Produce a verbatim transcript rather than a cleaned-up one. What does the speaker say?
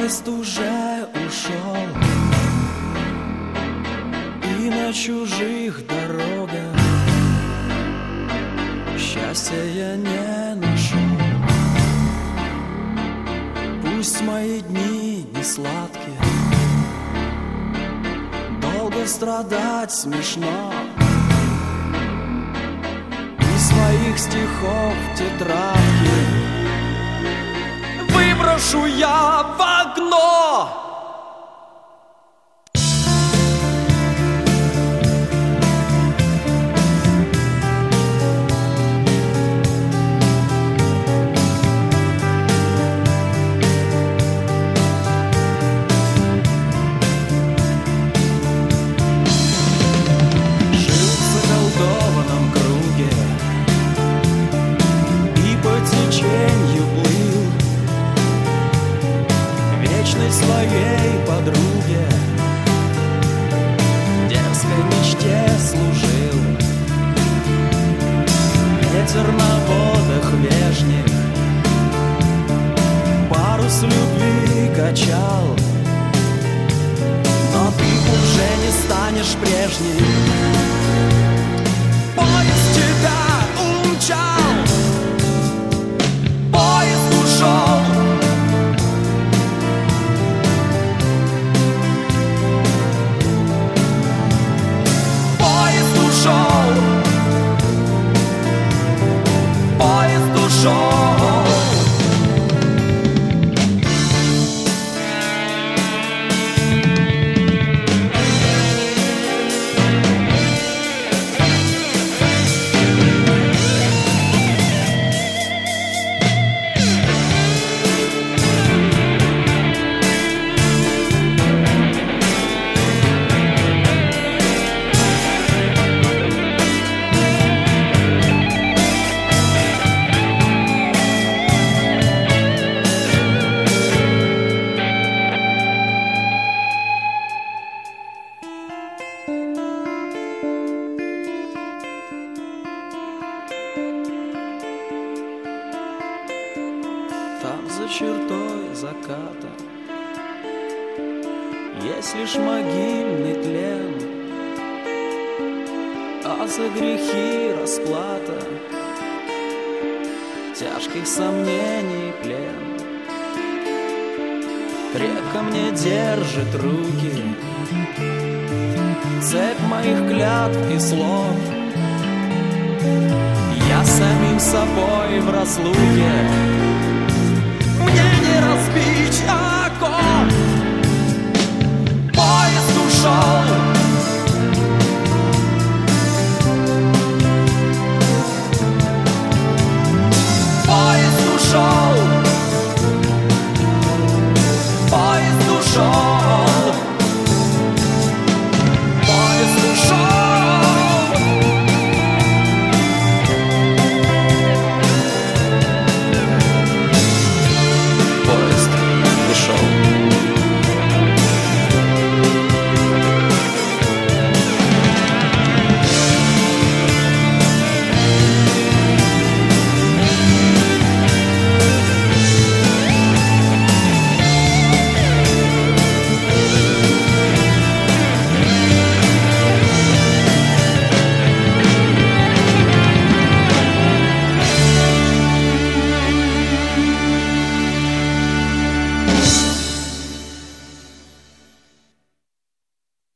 Поезд уже ушел, и на чужих дорогах счастья я не нашел. Пусть мои дни не сладкие, долго страдать смешно. Из своих стихов тетрадки выброшу я в окно. Своей подруге, дерзкой мечте служил. Ветер на водах вежних парус любви качал. Но ты уже не станешь прежней, поезд тебя умчал, поезд ушел. Там за чертой заката есть лишь могильный тлен, а за грехи расплата тяжких сомнений плен. Крепко мне держит руки цепь моих клятв и слов. Я самим собой в разлуке, мне не разбить окон. Поезд ушел.